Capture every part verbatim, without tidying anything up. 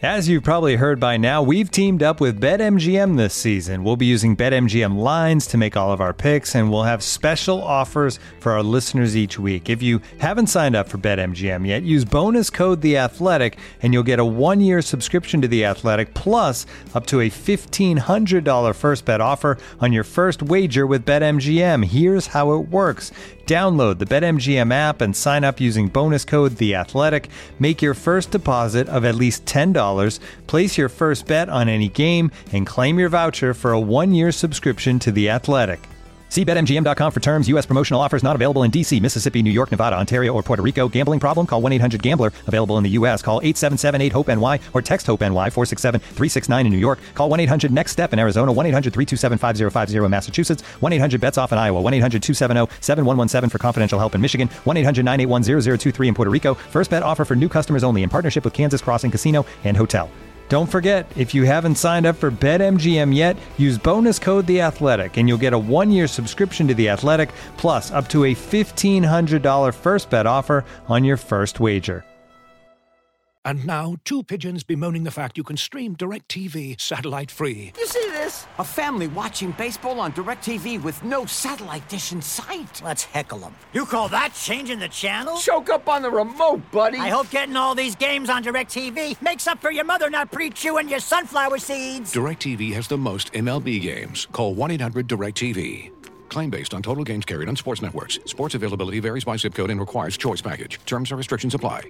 As you've probably heard by now, we've teamed up with BetMGM this season. We'll be using BetMGM lines to make all of our picks, and we'll have special offers for our listeners each week. If you haven't signed up for BetMGM yet, use bonus code The Athletic, and you'll get a one-year subscription to The Athletic, plus up to a fifteen hundred dollars first bet offer on your first wager with BetMGM. Here's how it works. Download the BetMGM app and sign up using bonus code The Athletic. Make your first deposit of at least ten dollars, place your first bet on any game, and claim your voucher for a one-year subscription to The Athletic. See Bet M G M dot com for terms. U S promotional offers not available in D C, Mississippi, New York, Nevada, Ontario, or Puerto Rico. Gambling problem? Call one eight hundred gambler. Available in the U S. Call eight seven seven eight hope N Y or text HOPE-NY four six seven three six nine in New York. Call one eight hundred next step in Arizona. one eight hundred three two seven five zero five zero in Massachusetts. one eight hundred bets off in Iowa. one eight hundred two seven zero seven one one seven for confidential help in Michigan. one eight hundred nine eight one zero zero two three in Puerto Rico. First bet offer for new customers only in partnership with Kansas Crossing Casino and Hotel. Don't forget, if you haven't signed up for BetMGM yet, use bonus code The Athletic, and you'll get a one-year subscription to The Athletic, plus up to a fifteen hundred dollars first bet offer on your first wager. And now, two pigeons bemoaning the fact you can stream DirecTV satellite-free. You see this? A family watching baseball on DirecTV with no satellite dish in sight. Let's heckle them. You call that changing the channel? Choke up on the remote, buddy. I hope getting all these games on DirecTV makes up for your mother not pre-chewing your sunflower seeds. DirecTV has the most M L B games. Call one eight hundred direct T V. Claim based on total games carried on sports networks. Sports availability varies by zip code and requires choice package. Terms and restrictions apply.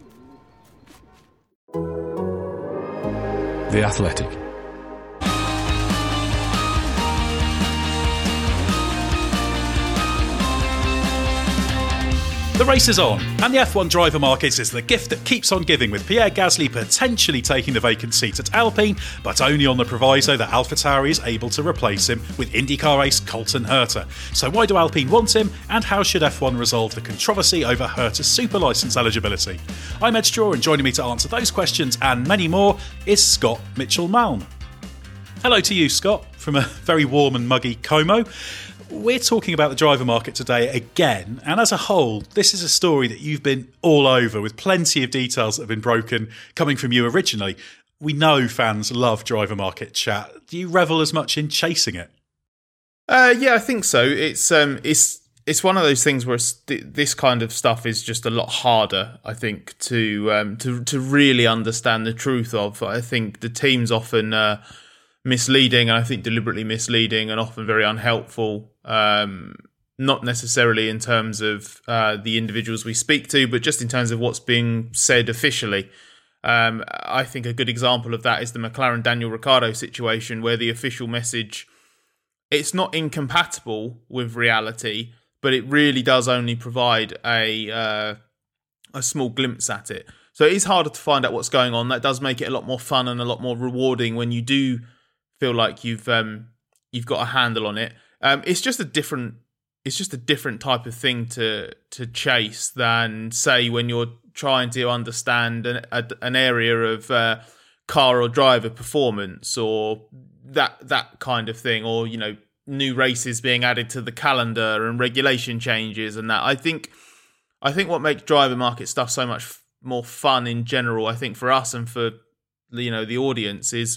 The Athletic. The race is on, and the F one driver market is the gift that keeps on giving, with Pierre Gasly potentially taking the vacant seat at Alpine, but only on the proviso that AlphaTauri is able to replace him with IndyCar ace Colton Herta. So why do Alpine want him, and how should F one resolve the controversy over Herta's super licence eligibility? I'm Ed Straw, and joining me to answer those questions and many more is Scott Mitchell-Malm. Hello to you, Scott, from a very warm and muggy Como. We're talking about the driver market today again, and as a whole, this is a story that you've been all over, with plenty of details that have been broken coming from you originally. We know fans love driver market chat. Do you revel as much in chasing it? Uh, yeah, I think so. It's um, it's it's one of those things where this kind of stuff is just a lot harder, I think, to um, to to really understand the truth of. I think the teams often uh, misleading, and I think deliberately misleading, and often very unhelpful. Um, not necessarily in terms of uh, the individuals we speak to, but just in terms of what's being said officially. Um, I think a good example of that is the McLaren Daniel Ricciardo situation, where the official message, it's not incompatible with reality, but it really does only provide a uh, a small glimpse at it. So it is harder to find out what's going on. That does make it a lot more fun and a lot more rewarding when you do feel like you've um, you've got a handle on it. Um, it's just a different, it's just a different type of thing to to chase than, say, when you're trying to understand an, a, an area of uh, car or driver performance, or that that kind of thing, or, you know, new races being added to the calendar and regulation changes and that. I think, I think what makes driver market stuff so much f- more fun in general, I think for us and for, you know, the audience, is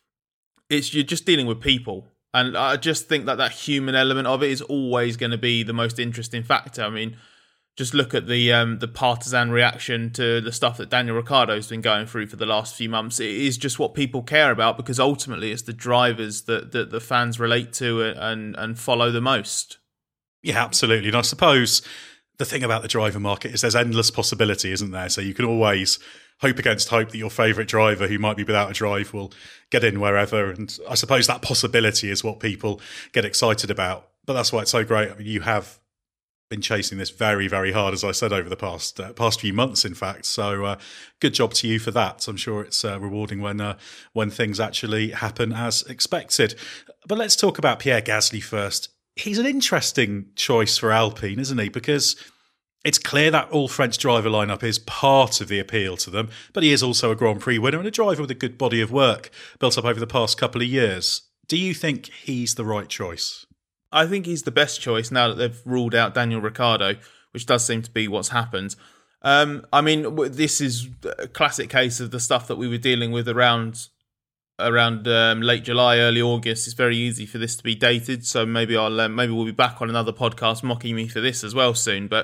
it's you're just dealing with people. And I just think that that human element of it is always going to be the most interesting factor. I mean, just look at the um, the partisan reaction to the stuff that Daniel Ricciardo's been going through for the last few months. It is just what people care about, because ultimately it's the drivers that, that the fans relate to and, and follow the most. Yeah, absolutely. And I suppose the thing about the driver market is there's endless possibility, isn't there? So you can always hope against hope that your favourite driver who might be without a drive will get in wherever. And I suppose that possibility is what people get excited about. But that's why it's so great. I mean, you have been chasing this very, very hard, as I said, over the past uh, past few months, in fact. So uh, good job to you for that. So I'm sure it's uh, rewarding when uh, when things actually happen as expected. But let's talk about Pierre Gasly first. He's an interesting choice for Alpine, isn't he? Because it's clear that all-French driver lineup is part of the appeal to them, but he is also a Grand Prix winner and a driver with a good body of work built up over the past couple of years. Do you think he's the right choice? I think he's the best choice now that they've ruled out Daniel Ricciardo, which does seem to be what's happened. Um, I mean, this is a classic case of the stuff that we were dealing with around around um, late July, early August. It's very easy for this to be dated, so maybe I'll um, maybe we'll be back on another podcast mocking me for this as well soon. But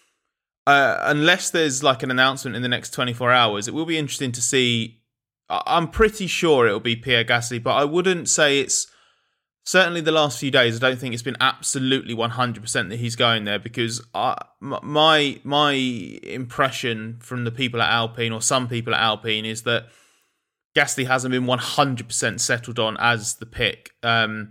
uh, unless there's like an announcement in the next twenty-four hours, it will be interesting to see. I'm pretty sure it'll be Pierre Gasly, but I wouldn't say it's certainly the last few days. I don't think it's been absolutely one hundred percent that he's going there, because I, my my impression from the people at Alpine, or some people at Alpine, is that Gasly hasn't been one hundred percent settled on as the pick. Um,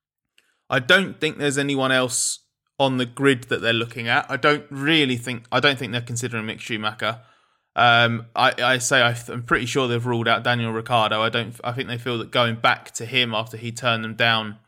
I don't think there's anyone else on the grid that they're looking at. I don't really think. I don't think they're considering Mick Schumacher. Um, I, I say I'm pretty sure they've ruled out Daniel Ricciardo. I don't. I think they feel that going back to him after he turned them down,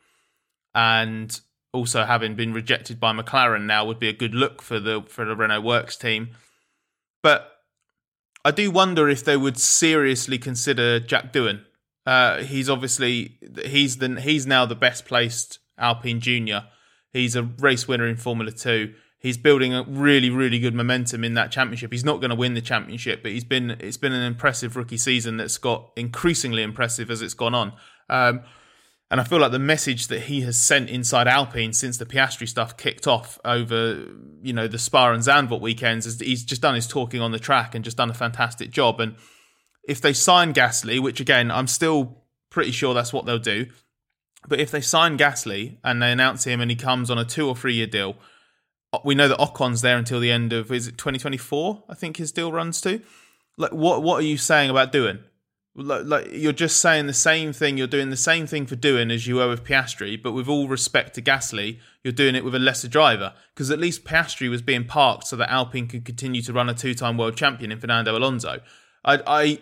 and also having been rejected by McLaren now, would be a good look for the for the Renault Works team. But I do wonder if they would seriously consider Jack Doohan. Uh, he's obviously he's the he's now the best placed Alpine junior. He's a race winner in Formula Two. He's building a really, really good momentum in that championship. He's not going to win the championship, but he's been it's been an impressive rookie season that's got increasingly impressive as it's gone on. Um, and I feel like the message that he has sent inside Alpine since the Piastri stuff kicked off over, you know, the Spa and Zandvoort weekends, is he's just done his talking on the track and just done a fantastic job. And if they sign Gasly, which again, I'm still pretty sure that's what they'll do, but if they sign Gasly and they announce him and he comes on a two or three year deal, we know that Ocon's there until the end of, is it twenty twenty-four? I think his deal runs to. Like, what what are you saying about Doohan? Like, like, you're just saying the same thing. You're doing the same thing for Doohan as you were with Piastri, but with all respect to Gasly, you're doing it with a lesser driver. Because at least Piastri was being parked so that Alpine could continue to run a two-time world champion in Fernando Alonso. I I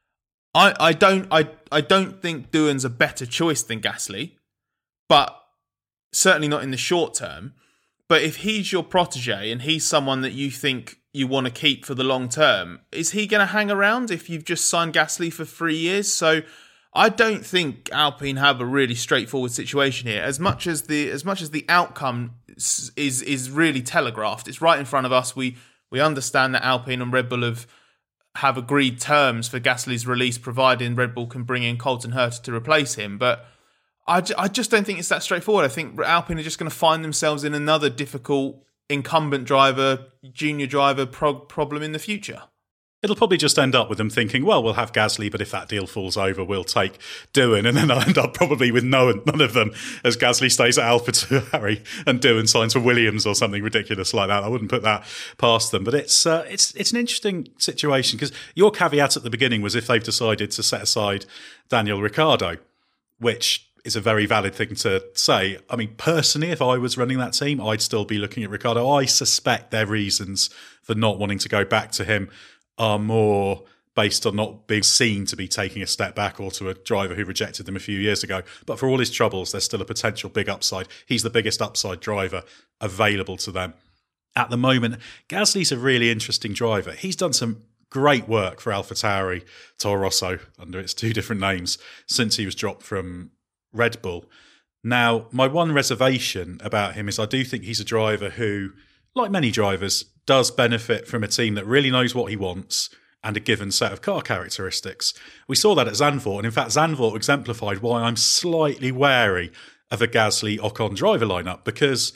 I, I don't I I don't think Doohan's a better choice than Gasly, but certainly not in the short term. But if he's your protege and he's someone that you think you want to keep for the long term, is he going to hang around if you've just signed Gasly for three years? So I don't think Alpine have a really straightforward situation here. As much as the as much as the outcome is is really telegraphed, it's right in front of us. We we understand that Alpine and Red Bull have have agreed terms for Gasly's release, providing Red Bull can bring in Colton Herta to replace him, but I, I just don't think it's that straightforward. I think Alpine are just going to find themselves in another difficult incumbent driver, junior driver prog- problem in the future. It'll probably just end up with them thinking, well, we'll have Gasly, but if that deal falls over, we'll take Doohan. And then they'll end up probably with no none of them, as Gasly stays at AlphaTauri and Doohan signs for Williams or something ridiculous like that. I wouldn't put that past them. But it's uh, it's it's an interesting situation, because your caveat at the beginning was if they've decided to set aside Daniel Ricciardo, which is a very valid thing to say. I mean, personally, if I was running that team, I'd still be looking at Ricciardo. I suspect their reasons for not wanting to go back to him are more based on not being seen to be taking a step back, or to a driver who rejected them a few years ago. But for all his troubles, there's still a potential big upside. He's the biggest upside driver available to them at the moment. Gasly's a really interesting driver. He's done some great work for AlphaTauri, Toro Rosso, under its two different names, since he was dropped from Red Bull. Now, my one reservation about him is I do think he's a driver who, like many drivers, does benefit from a team that really knows what he wants and a given set of car characteristics. We saw that at Zandvoort, and in fact Zandvoort exemplified why I'm slightly wary of a Gasly-Ocon driver lineup, because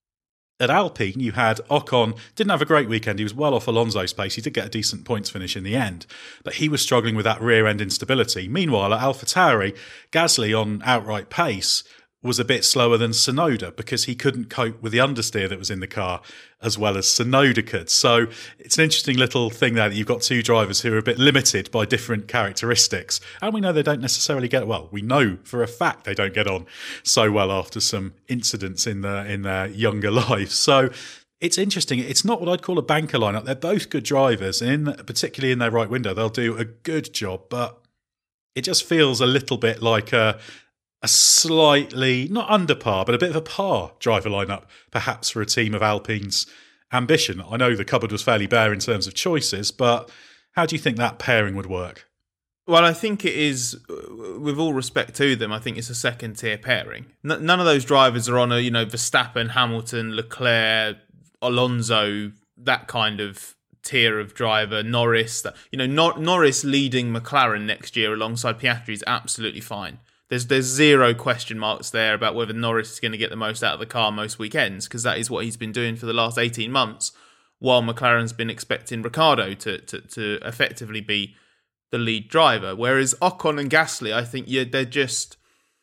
at Alpine you had Ocon, didn't have a great weekend, he was well off Alonso's pace, he did get a decent points finish in the end, but he was struggling with that rear end instability. Meanwhile at AlphaTauri, Gasly on outright pace was a bit slower than Tsunoda, because he couldn't cope with the understeer that was in the car as well as Tsunoda could. So it's an interesting little thing there that you've got two drivers who are a bit limited by different characteristics. And we know they don't necessarily get, well, we know for a fact they don't get on so well after some incidents in their, in their younger lives. So it's interesting. It's not what I'd call a banker lineup. They're both good drivers, and in, particularly in their right window, they'll do a good job. But it just feels a little bit like a a slightly, not under par, but a bit of a par driver lineup, perhaps for a team of Alpine's ambition. I know the cupboard was fairly bare in terms of choices, but how do you think that pairing would work? Well, I think it is, with all respect to them, I think it's a second-tier pairing. N- none of those drivers are on a, you know, Verstappen, Hamilton, Leclerc, Alonso, that kind of tier of driver. Norris, you know, Nor- Norris leading McLaren next year alongside Piastri is absolutely fine. There's there's zero question marks there about whether Norris is going to get the most out of the car most weekends, because that is what he's been doing for the last eighteen months, while McLaren's been expecting Ricciardo to to, to effectively be the lead driver. Whereas Ocon and Gasly, I think yeah, they're just,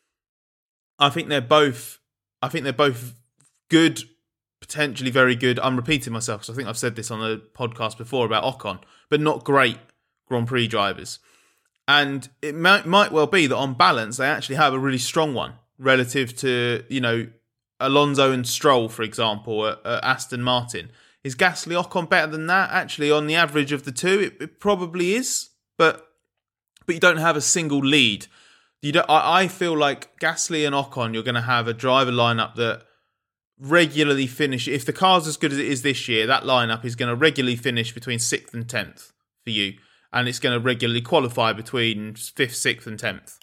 I think they're both, I think they're both good, potentially very good. I'm repeating myself because I think I've said this on the podcast before about Ocon, but not great Grand Prix drivers. And it might, might well be that on balance, they actually have a really strong one relative to, you know, Alonso and Stroll, for example, at, at Aston Martin. Is Gasly Ocon better than that? Actually, on the average of the two, it, it probably is. But but you don't have a single lead. You don't. I, I feel like Gasly and Ocon, you're going to have a driver lineup that regularly finish. If the car's as good as it is this year, that lineup is going to regularly finish between sixth and tenth for you. And it's going to regularly qualify between fifth, sixth and tenth.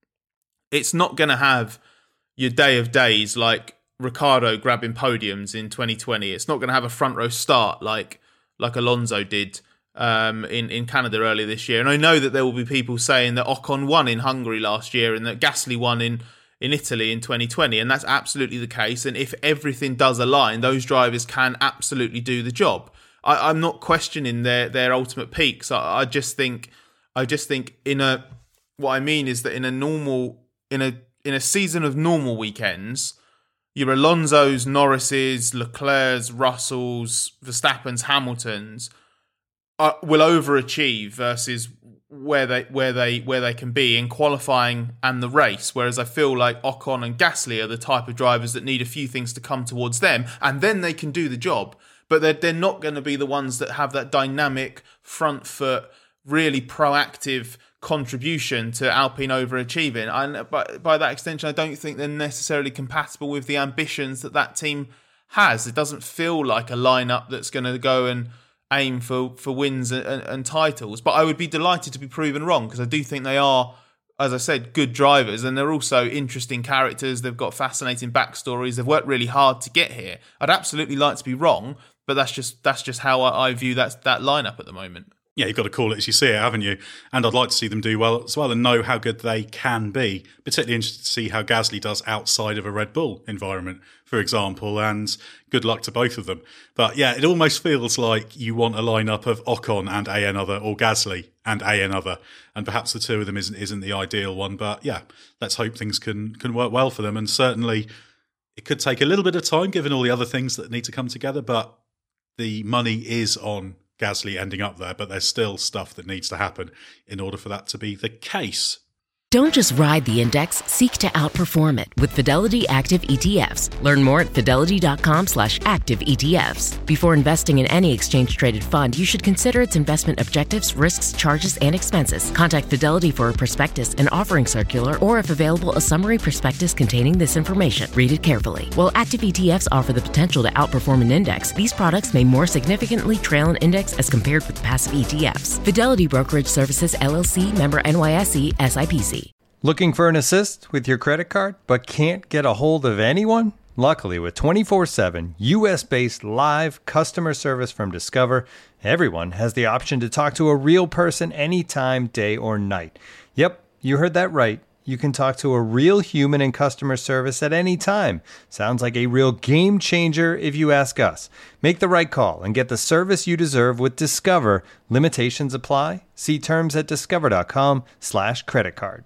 It's not going to have your day of days like Ricciardo grabbing podiums in twenty twenty. It's not going to have a front row start like like Alonso did um, in, in Canada earlier this year. And I know that there will be people saying that Ocon won in Hungary last year and that Gasly won in, in Italy in twenty twenty. And that's absolutely the case. And if everything does align, those drivers can absolutely do the job. I, I'm not questioning their their ultimate peaks. I, I just think, I just think in a, what I mean is that in a normal, in a in a season of normal weekends, your Alonso's, Norris's, Leclerc's, Russell's, Verstappen's, Hamilton's are, will overachieve versus where they where they where they can be in qualifying and the race. Whereas I feel like Ocon and Gasly are the type of drivers that need a few things to come towards them, and then they can do the job. But they're, they're not going to be the ones that have that dynamic, front foot, really proactive contribution to Alpine overachieving. And by, by that extension, I don't think they're necessarily compatible with the ambitions that that team has. It doesn't feel like a lineup that's going to go and aim for, for wins and, and, and titles. But I would be delighted to be proven wrong, because I do think they are, as I said, good drivers, and they're also interesting characters. They've got fascinating backstories. They've worked really hard to get here. I'd absolutely like to be wrong, but that's just that's just how I, I view that that lineup at the moment. Yeah, you've got to call it as you see it, haven't you? And I'd like to see them do well as well and know how good they can be. Particularly interested to see how Gasly does outside of a Red Bull environment, for example, and good luck to both of them. But yeah, it almost feels like you want a lineup of Ocon and a another, or Gasly and a another, and perhaps the two of them isn't isn't the ideal one. But yeah, let's hope things can can work well for them. And certainly it could take a little bit of time given all the other things that need to come together, but the money is on Gasly ending up there, but there's still stuff that needs to happen in order for that to be the case. Don't just ride the index, seek to outperform it with Fidelity Active E T Fs. Learn more at fidelity.com slash active ETFs. Before investing in any exchange-traded fund, you should consider its investment objectives, risks, charges, and expenses. Contact Fidelity for a prospectus, an offering circular, or if available, a summary prospectus containing this information. Read it carefully. While active E T Fs offer the potential to outperform an index, these products may more significantly trail an index as compared with passive E T Fs. Fidelity Brokerage Services, L L C, member N Y S E, S I P C. Looking for an assist with your credit card, but can't get a hold of anyone? Luckily, with twenty-four seven U S-based live customer service from Discover, everyone has the option to talk to a real person anytime, day or night. Yep, you heard that right. You can talk to a real human in customer service at any time. Sounds like a real game changer if you ask us. Make the right call and get the service you deserve with Discover. Limitations apply. See terms at discover.com slash credit card.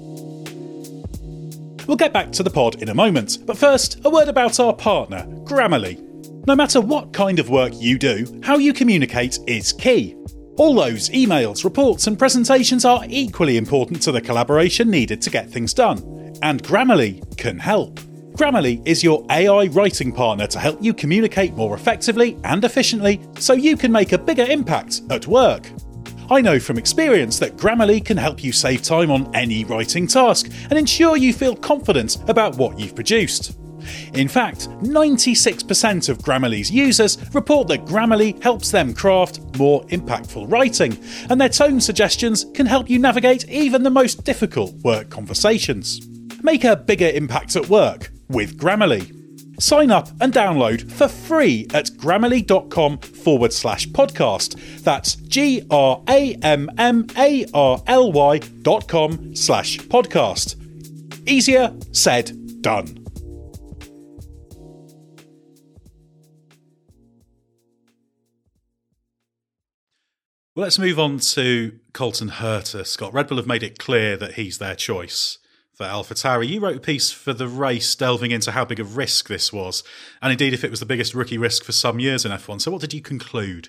We'll get back to the pod in a moment, but first, a word about our partner, Grammarly. No matter what kind of work you do, how you communicate is key. All those emails, reports and presentations are equally important to the collaboration needed to get things done, and Grammarly can help. Grammarly is your A I writing partner to help you communicate more effectively and efficiently so you can make a bigger impact at work. I know from experience that Grammarly can help you save time on any writing task and ensure you feel confident about what you've produced. In fact, ninety-six percent of Grammarly's users report that Grammarly helps them craft more impactful writing, and their tone suggestions can help you navigate even the most difficult work conversations. Make a bigger impact at work with Grammarly. Sign up and download for free at grammarly.com forward slash podcast. That's G R A M M A R L Y dot com slash podcast. Easier said, done. Well, let's move on to Colton Herta. Scott, Red Bull have made it clear that he's their choice for AlphaTauri. You wrote a piece for The Race delving into how big a risk this was, and indeed if it was the biggest rookie risk for some years in F one. So what did you conclude?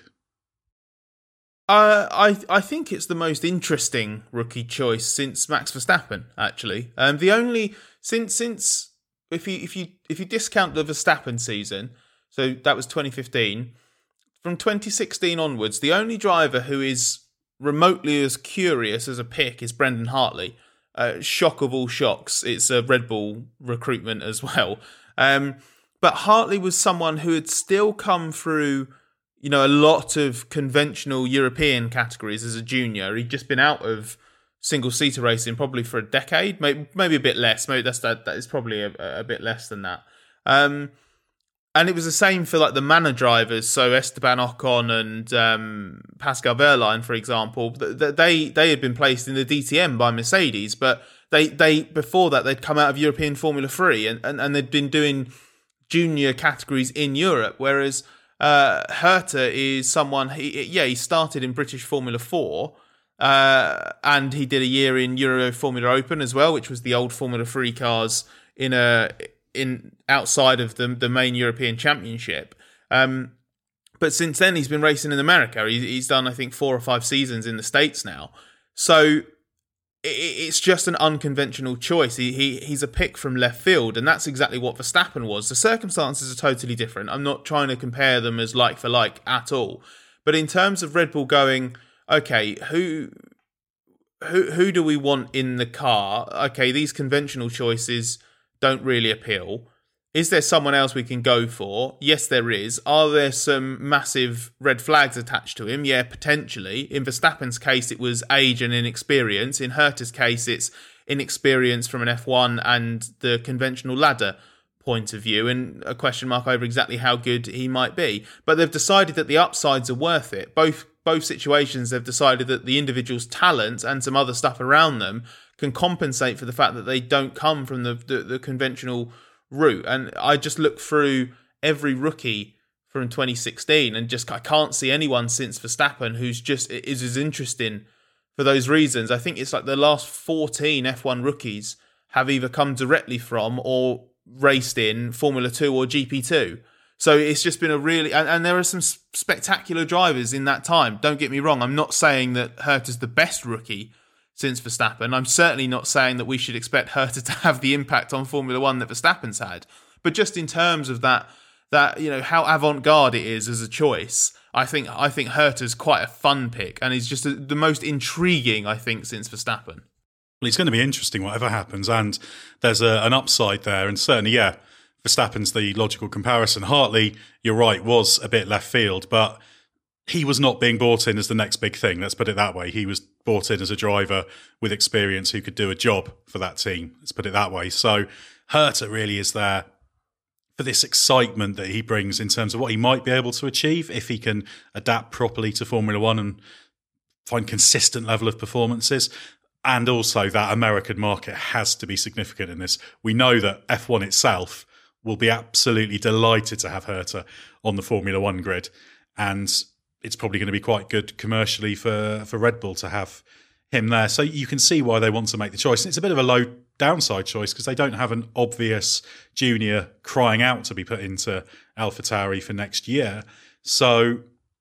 Uh, I I think it's the most interesting rookie choice since Max Verstappen, actually. Um, the only since since if you if you if you discount the Verstappen season, so that was twenty fifteen. From twenty sixteen onwards, the only driver who is remotely as curious as a pick is Brendan Hartley. Uh, shock of all shocks, it's a Red Bull recruitment as well. Um, but Hartley was someone who had still come through, you know, a lot of conventional European categories as a junior. He'd just been out of single-seater racing probably for a decade, maybe, maybe a bit less. Maybe that's that. That is probably a, a bit less than that. Um, And it was the same for like the Manor drivers, so Esteban Ocon and um, Pascal Wehrlein, for example. They they had been placed in the D T M by Mercedes, but they they before that they'd come out of European Formula Three and, and, and they'd been doing junior categories in Europe. Whereas uh, Herta is someone, he, yeah, he started in British Formula Four, uh, and he did a year in Euro Formula Open as well, which was the old Formula Three cars in a. in outside of the the main European Championship. Um, but since then, he's been racing in America. He, he's done, I think, four or five seasons in the States now. So it, it's just an unconventional choice. He, he He's a pick from left field, and that's exactly what Verstappen was. The circumstances are totally different. I'm not trying to compare them as like for like at all. But in terms of Red Bull going, okay, who... Who, who do we want in the car? Okay, these conventional choices don't really appeal. Is there someone else we can go for? Yes, there is. Are there some massive red flags attached to him? Yeah, potentially. In Verstappen's case, it was age and inexperience. In Herta's case, it's inexperience from an F one and the conventional ladder point of view, and a question mark over exactly how good he might be. But they've decided that the upsides are worth it. Both both situations, they've decided that the individual's talent and some other stuff around them can compensate for the fact that they don't come from the, the, the conventional route. And I just look through every rookie from twenty sixteen and just I can't see anyone since Verstappen who's just is as interesting for those reasons. I think it's like the last fourteen F one rookies have either come directly from or raced in Formula two or G P two. So it's just been a really... And, and there are some spectacular drivers in that time. Don't get me wrong. I'm not saying that Herta's the best rookie since Verstappen. I'm certainly not saying that we should expect Herta to have the impact on Formula One that Verstappen's had. But just in terms of that, that you know, how avant-garde it is as a choice, I think I think Herta's quite a fun pick, and he's just a, the most intriguing, I think, since Verstappen. Well, it's going to be interesting whatever happens, and there's a, an upside there, and certainly, yeah, Verstappen's the logical comparison. Hartley, you're right, was a bit left field, but he was not being brought in as the next big thing. Let's put it that way. He was brought in as a driver with experience who could do a job for that team. Let's put it that way. So Herta really is there for this excitement that he brings in terms of what he might be able to achieve if he can adapt properly to Formula One and find consistent level of performances. And also that American market has to be significant in this. We know that F one itself will be absolutely delighted to have Herta on the Formula One grid. And it's probably going to be quite good commercially for, for Red Bull to have him there. So you can see why they want to make the choice. And it's a bit of a low downside choice because they don't have an obvious junior crying out to be put into AlphaTauri for next year. So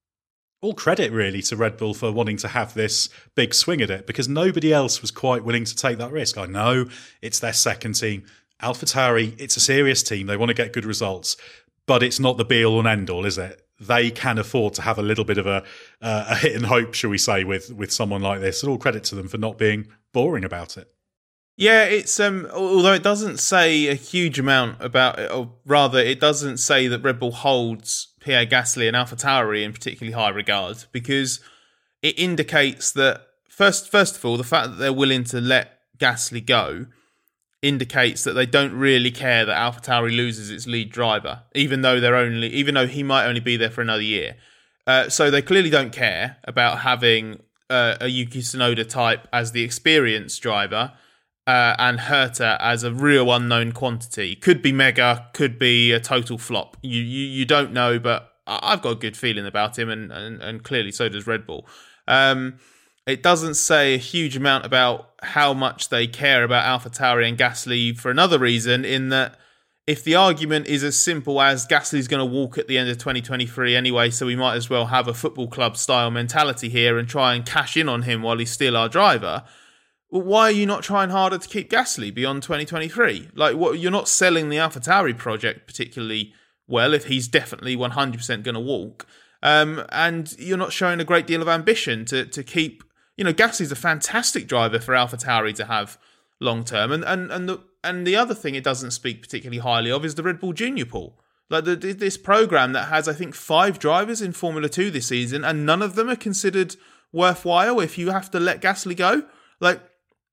all credit really to Red Bull for wanting to have this big swing at it because nobody else was quite willing to take that risk. I know it's their second team. AlphaTauri, it's a serious team. They want to get good results, but it's not the be-all and end-all, is it? They can afford to have a little bit of a uh, a hit and hope, shall we say, with with someone like this. And all credit to them for not being boring about it. Yeah, it's um. although it doesn't say a huge amount about it, or rather, it doesn't say that Red Bull holds Pierre Gasly and AlphaTauri in particularly high regard because it indicates that first, first of all, the fact that they're willing to let Gasly go indicates that they don't really care that AlphaTauri loses its lead driver, even though they're only, even though he might only be there for another year. Uh, so they clearly don't care about having uh, a Yuki Tsunoda type as the experienced driver uh, and Herta as a real unknown quantity. Could be mega, could be a total flop. You you, you don't know, but I've got a good feeling about him, and, and, and clearly so does Red Bull. Um, it doesn't say a huge amount about how much they care about AlphaTauri and Gasly for another reason, in that if the argument is as simple as Gasly's going to walk at the end of twenty twenty-three anyway, so we might as well have a football club style mentality here and try and cash in on him while he's still our driver, well, why are you not trying harder to keep Gasly beyond twenty twenty-three? Like, what, you're not selling the AlphaTauri project particularly well if he's definitely one hundred percent going to walk. Um, and you're not showing a great deal of ambition to to keep... You know, Gasly's a fantastic driver for AlphaTauri to have long term, and and and the and the other thing it doesn't speak particularly highly of is the Red Bull Junior pool. Like the, this program that has, I think, five drivers in Formula Two this season, and none of them are considered worthwhile if you have to let Gasly go. Like,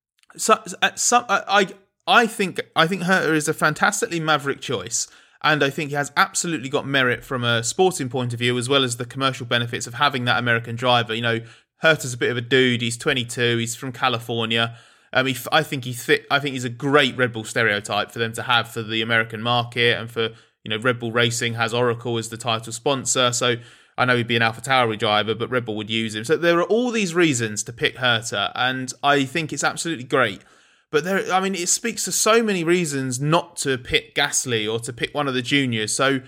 so, at some, I I think I think Herta is a fantastically maverick choice. And I think he has absolutely got merit from a sporting point of view, as well as the commercial benefits of having that American driver. You know, Herta's a bit of a dude. He's twenty-two. He's from California. Um, he, I think he's fit. I think he's a great Red Bull stereotype for them to have for the American market, and for, you know, Red Bull Racing has Oracle as the title sponsor. So I know he'd be an AlphaTauri driver, but Red Bull would use him. So there are all these reasons to pick Herta, and I think it's absolutely great. But there, I mean, it speaks to so many reasons not to pick Gasly or to pick one of the juniors. So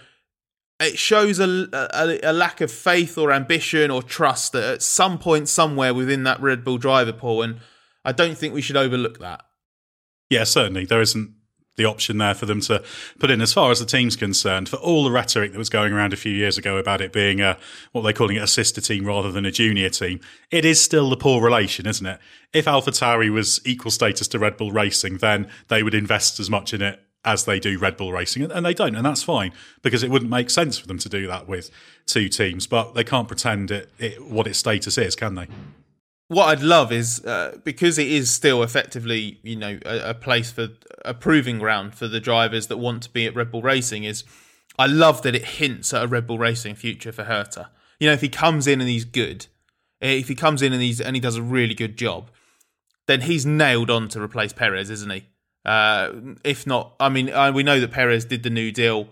it shows a, a, a lack of faith or ambition or trust that at some point somewhere within that Red Bull driver pool, and I don't think we should overlook that. Yeah, certainly. There isn't the option there for them to put in. As far as the team's concerned, for all the rhetoric that was going around a few years ago about it being a, what they're calling it, a sister team rather than a junior team, it is still the poor relation, isn't it? If AlphaTauri was equal status to Red Bull Racing, then they would invest as much in it as they do Red Bull Racing, and they don't, and that's fine, because it wouldn't make sense for them to do that with two teams, but they can't pretend it, it what its status is, can they? What I'd love is, uh, because it is still effectively, you know, a, a place for a proving ground for the drivers that want to be at Red Bull Racing, is I love that it hints at a Red Bull Racing future for Herta. You know, if he comes in and he's good, if he comes in and he's and he does a really good job, then he's nailed on to replace Perez, isn't he? Uh, if not, I mean, I, we know that Perez did the new deal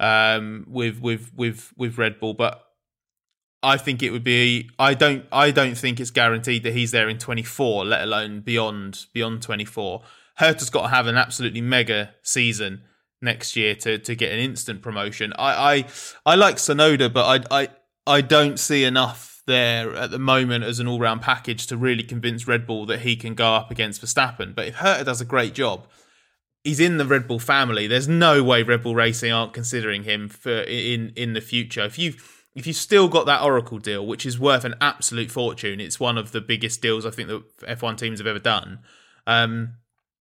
um, with with with with Red Bull, but I think it would be. I don't. I don't think it's guaranteed that he's there in twenty-four, let alone beyond beyond twenty-four. Herta's got to have an absolutely mega season next year to, to get an instant promotion. I, I I like Tsunoda, but I I I don't see enough there at the moment as an all round package to really convince Red Bull that he can go up against Verstappen. But if Herta does a great job, he's in the Red Bull family. There's no way Red Bull Racing aren't considering him for in in the future. If you've If you've still got that Oracle deal, which is worth an absolute fortune, it's one of the biggest deals I think that F one teams have ever done. Um,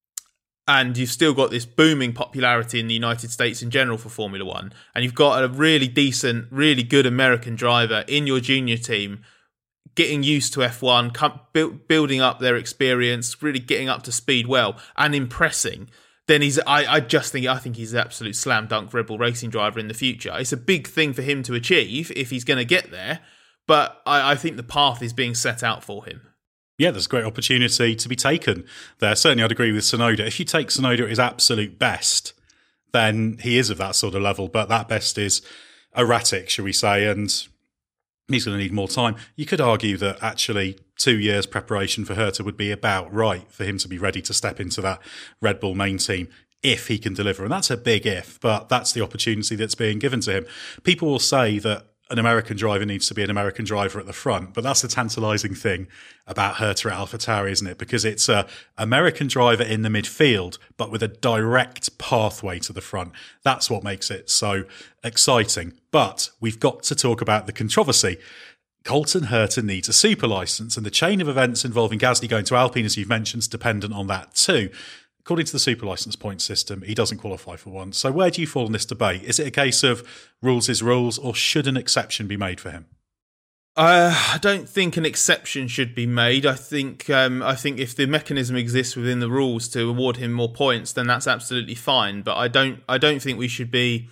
and you've still got this booming popularity in the United States in general for Formula One, and you've got a really decent, really good American driver in your junior team, getting used to F one, building up their experience, really getting up to speed well, and impressing. Then he's. I, I just think. I think he's an absolute slam dunk Red Bull Racing driver in the future. It's a big thing for him to achieve if he's going to get there, but I, I think the path is being set out for him. Yeah, there's a great opportunity to be taken there. Certainly, I'd agree with Tsunoda. If you take Tsunoda at his absolute best, then he is of that sort of level. But that best is erratic, shall we say, and he's going to need more time. You could argue that actually two years preparation for Herta would be about right for him to be ready to step into that Red Bull main team if he can deliver. And that's a big if, but that's the opportunity that's being given to him. People will say that an American driver needs to be an American driver at the front, but that's the tantalising thing about Herta at AlphaTauri, isn't it? Because it's a American driver in the midfield, but with a direct pathway to the front. That's what makes it so exciting. But we've got to talk about the controversy. Colton Herta needs a super license, and the chain of events involving Gasly going to Alpine, as you've mentioned, is dependent on that too. According to the super license point system, he doesn't qualify for one. So where do you fall in this debate? Is it a case of rules is rules, or should an exception be made for him? Uh, I don't think an exception should be made. I think um, I think if the mechanism exists within the rules to award him more points, then that's absolutely fine. But I don't I don't think we should be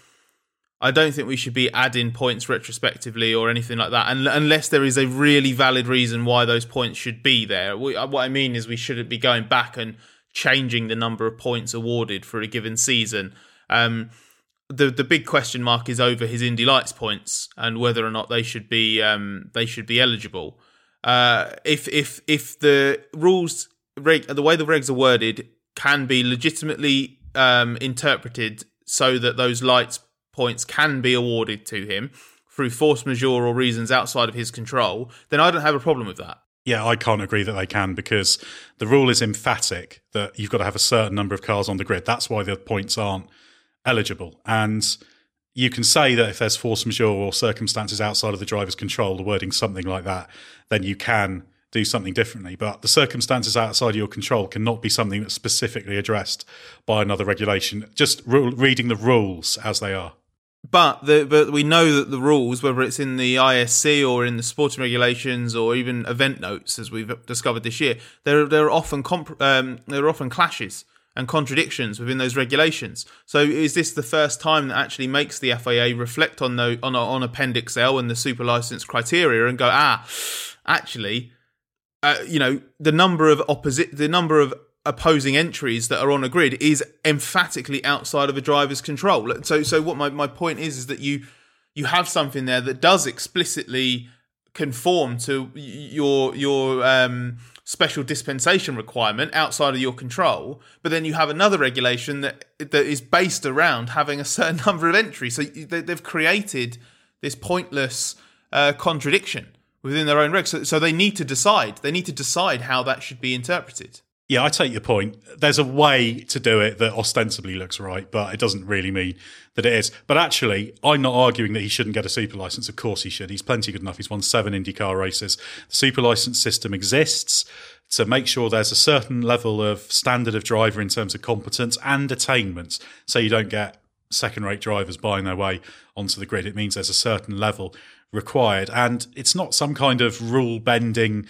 I don't think we should be adding points retrospectively or anything like that, and, unless there is a really valid reason why those points should be there. We, what I mean is we shouldn't be going back and changing the number of points awarded for a given season. Um, The the big question mark is over his Indy Lights points and whether or not they should be um, they should be eligible. Uh, if if if the rules reg, the way the regs are worded can be legitimately um, interpreted so that those lights points can be awarded to him through force majeure or reasons outside of his control, then I don't have a problem with that. Yeah, I can't agree that they can, because the rule is emphatic that you've got to have a certain number of cars on the grid. That's why the points aren't eligible. And you can say that if there's force majeure or circumstances outside of the driver's control, the wording something like that, then you can do something differently. But the circumstances outside of your control cannot be something that's specifically addressed by another regulation. Just ru- reading the rules as they are. But the, but we know that the rules, whether it's in the I S C or in the sporting regulations or even event notes, as we've discovered this year, there there are often comp- um, there are often clashes and contradictions within those regulations. So is this the first time that actually makes the F I A reflect on the, on, on Appendix L and the super license criteria and go, ah, actually, uh, you know, the number of opposite, the number of opposing entries that are on a grid is emphatically outside of a driver's control. So, so what my, my point is, is that you you have something there that does explicitly conform to your your um, special dispensation requirement outside of your control, but then you have another regulation that that is based around having a certain number of entries. So they've created this pointless uh, contradiction within their own regs. So, so they need to decide. They need to decide how that should be interpreted. Yeah, I take your point. There's a way to do it that ostensibly looks right, but it doesn't really mean that it is. But actually, I'm not arguing that he shouldn't get a super license. Of course he should. He's plenty good enough. He's won seven IndyCar races. The super license system exists to make sure there's a certain level of standard of driver in terms of competence and attainments, so you don't get second-rate drivers buying their way onto the grid. It means there's a certain level required, and it's not some kind of rule-bending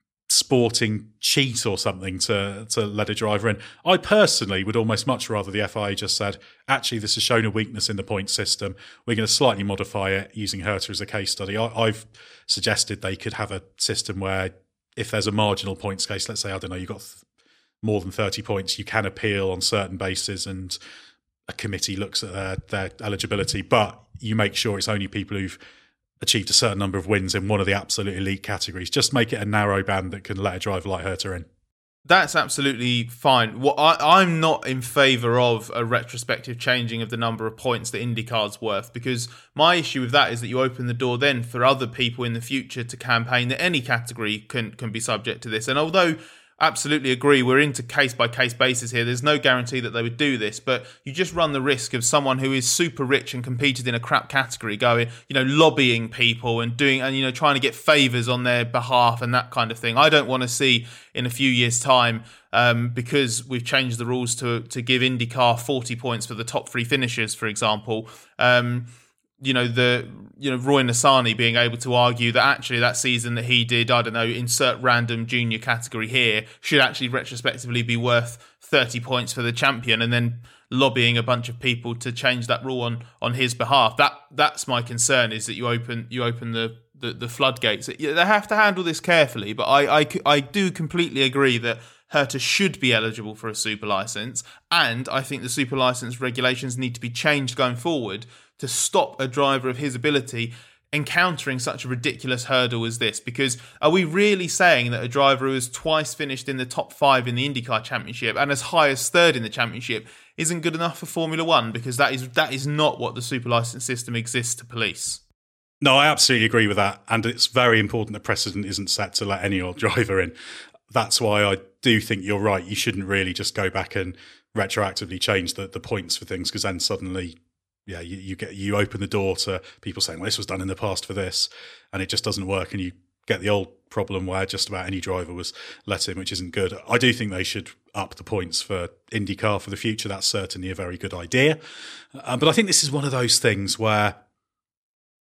sporting cheat or something to to let a driver in. I personally would almost much rather the F I A just said, actually, this has shown a weakness in the point system. We're going to slightly modify it using Herta as a case study. I, I've suggested they could have a system where if there's a marginal points case, let's say, I don't know, you've got th- more than thirty points, you can appeal on certain bases and a committee looks at their, their eligibility, but you make sure it's only people who've achieved a certain number of wins in one of the absolute elite categories. Just make it a narrow band that can let a driver like Herta in. That's absolutely fine. What I, I'm not in favour of a retrospective changing of the number of points that IndyCar's worth, because my issue with that is that you open the door then for other people in the future to campaign that any category can, can be subject to this. And although absolutely agree, we're into case-by-case basis here, there's no guarantee that they would do this, but you just run the risk of someone who is super rich and competed in a crap category going, you know, lobbying people and doing, and, you know, trying to get favours on their behalf and that kind of thing. I don't want to see in a few years' time, um, because we've changed the rules to to give IndyCar forty points for the top three finishers, for example, um, you know, the you know Roy Nissany being able to argue that actually that season that he did, I don't know, insert random junior category here, should actually retrospectively be worth thirty points for the champion, and then lobbying a bunch of people to change that rule on on his behalf. That that's my concern, is that you open you open the the, the floodgates. They have to handle this carefully, but I, I I do completely agree that Herta should be eligible for a super license, and I think the super license regulations need to be changed going forward to stop a driver of his ability encountering such a ridiculous hurdle as this. Because are we really saying that a driver who has twice finished in the top five in the IndyCar Championship and as high as third in the championship isn't good enough for Formula One? Because that is that is not what the super license system exists to police. No, I absolutely agree with that. And it's very important that precedent isn't set to let any old driver in. That's why I do think you're right. You shouldn't really just go back and retroactively change the, the points for things, because then suddenly, yeah, you, you get you open the door to people saying, well, this was done in the past for this, and it just doesn't work, and you get the old problem where just about any driver was let in, which isn't good. I do think they should up the points for IndyCar for the future. That's certainly a very good idea. Uh, but I think this is one of those things where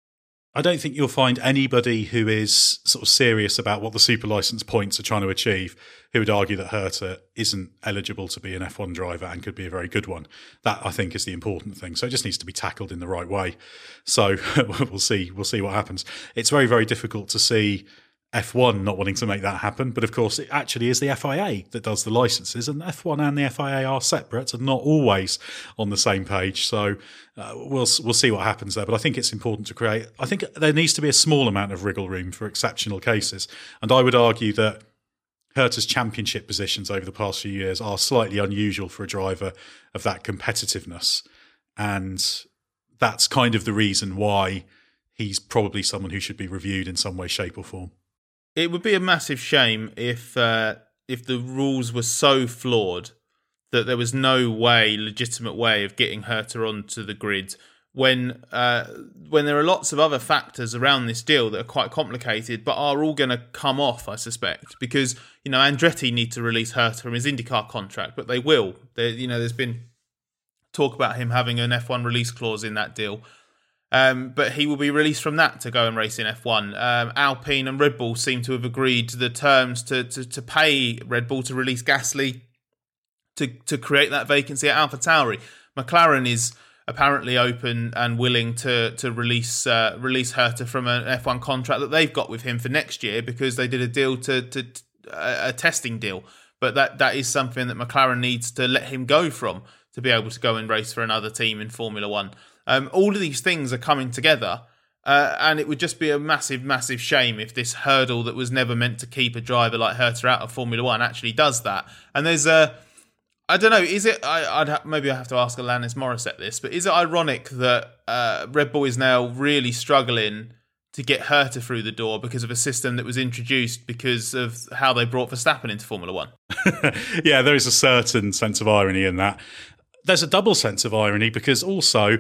I don't think you'll find anybody who is sort of serious about what the super license points are trying to achieve who would argue that Herta isn't eligible to be an F one driver and could be a very good one. That, I think, is the important thing. So it just needs to be tackled in the right way. So we'll see. We'll see what happens. It's very, very difficult to see F one not wanting to make that happen. But of course, it actually is the F I A that does the licenses, and F one and the F I A are separate and not always on the same page. So uh, we'll we'll see what happens there. But I think it's important to create, I think there needs to be a small amount of wriggle room for exceptional cases. And I would argue that Herta's championship positions over the past few years are slightly unusual for a driver of that competitiveness. And that's kind of the reason why he's probably someone who should be reviewed in some way, shape or form. It would be a massive shame if uh, if the rules were so flawed that there was no way, legitimate way of getting Herta onto the grid when uh, when there are lots of other factors around this deal that are quite complicated but are all going to come off, I suspect, because, you know, Andretti need to release Herta from his IndyCar contract, but they will. There, you know, there's been talk about him having an F one release clause in that deal. Um, but he will be released from that to go and race in F one. Um, Alpine and Red Bull seem to have agreed to the terms to, to, to pay Red Bull to release Gasly to, to create that vacancy at AlphaTauri. McLaren is apparently open and willing to to release uh, release Herta from an F one contract that they've got with him for next year because they did a deal to, to, to a, a testing deal. But that that is something that McLaren needs to let him go from to be able to go and race for another team in Formula One. Um, all of these things are coming together, uh, and it would just be a massive, massive shame if this hurdle that was never meant to keep a driver like Herta out of Formula One actually does that. And there's a, I don't know, is it, I, I'd ha- maybe I have to ask Alanis Morissette this, but is it ironic that uh, Red Bull is now really struggling to get Herta through the door because of a system that was introduced because of how they brought Verstappen into Formula One? Yeah, there is a certain sense of irony in that. There's a double sense of irony because also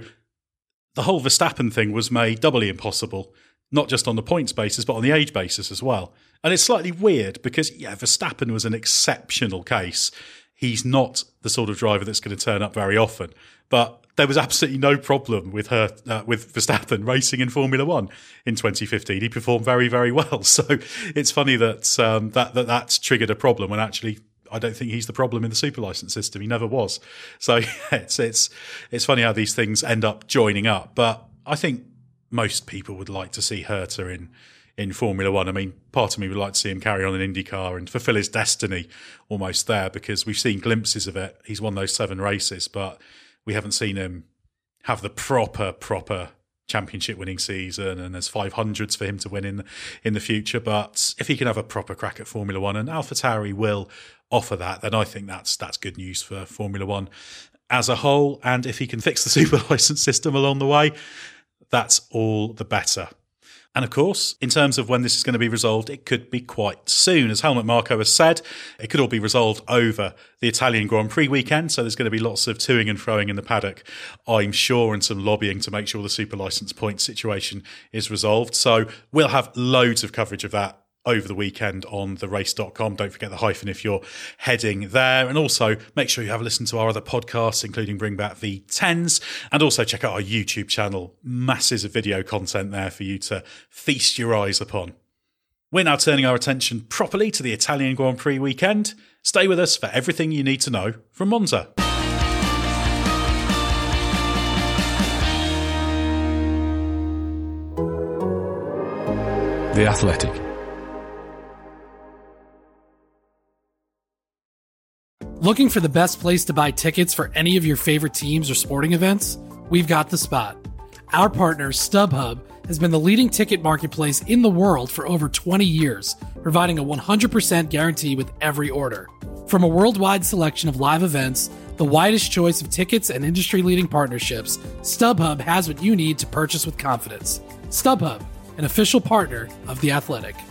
the whole Verstappen thing was made doubly impossible, not just on the points basis, but on the age basis as well. And it's slightly weird because, yeah, Verstappen was an exceptional case. He's not the sort of driver that's going to turn up very often. But there was absolutely no problem with her, uh, with Verstappen racing in Formula One in twenty fifteen. He performed very, very well. So it's funny that um, that, that that's triggered a problem when actually I don't think he's the problem in the super license system. He never was. So yeah, it's it's it's funny how these things end up joining up. But I think most people would like to see Herta in in Formula One. I mean, part of me would like to see him carry on in IndyCar and fulfill his destiny almost there because we've seen glimpses of it. He's won those seven races, but we haven't seen him have the proper, proper championship winning season, and there's five hundreds for him to win in in the future. But if he can have a proper crack at Formula One, and AlphaTauri will offer that, then I think that's that's good news for Formula One as a whole. And if he can fix the super license system along the way, that's all the better. And of course, in terms of when this is going to be resolved, it could be quite soon. As Helmut Marko has said, it could all be resolved over the Italian Grand Prix weekend. So there's going to be lots of toing and froing in the paddock, I'm sure, and some lobbying to make sure the super license point situation is resolved. So we'll have loads of coverage of that over the weekend on the race dot com. Don't forget the hyphen if you're heading there. And also make sure you have a listen to our other podcasts, including Bring Back V tens. And also check out our YouTube channel. Masses of video content there for you to feast your eyes upon. We're now turning our attention properly to the Italian Grand Prix weekend. Stay with us for everything you need to know from Monza. The Athletic. Looking for the best place to buy tickets for any of your favorite teams or sporting events? We've got the spot. Our partner, StubHub, has been the leading ticket marketplace in the world for over twenty years, providing a one hundred percent guarantee with every order. From a worldwide selection of live events, the widest choice of tickets and industry-leading partnerships, StubHub has what you need to purchase with confidence. StubHub, an official partner of The Athletic.